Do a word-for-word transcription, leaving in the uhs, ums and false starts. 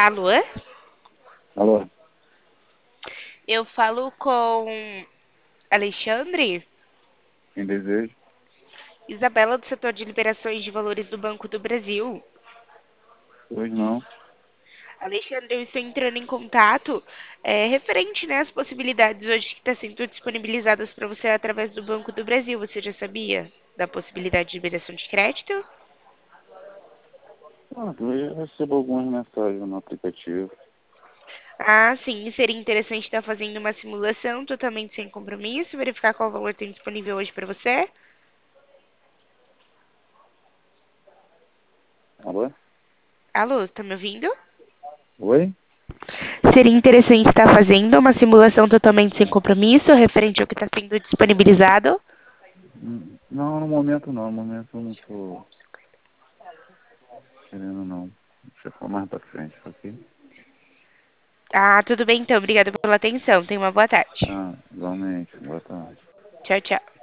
Alô? Alô, Eu falo com Alexandre? quem deseja? Isabela, do setor de liberações de valores do Banco do Brasil. Hoje não. Alexandre, eu estou entrando em contato é, referente, né, às possibilidades hoje que estão sendo disponibilizadas para você através do Banco do Brasil. Você já sabia da possibilidade de liberação de crédito? Ah, eu recebo algumas mensagens no aplicativo. Ah, sim, seria interessante estar fazendo uma simulação totalmente sem compromisso, verificar qual valor tem disponível hoje para você. Alô? Alô, está me ouvindo? Oi? Seria interessante estar fazendo uma simulação totalmente sem compromisso, referente ao que está sendo disponibilizado. Hum, Não, no momento não. No momento eu não estou querendo não. Deixa eu falar mais pra frente, ok? Ah, tudo bem então. Obrigada pela atenção. Tenha uma boa tarde. Ah, igualmente. Boa tarde. Tchau, tchau.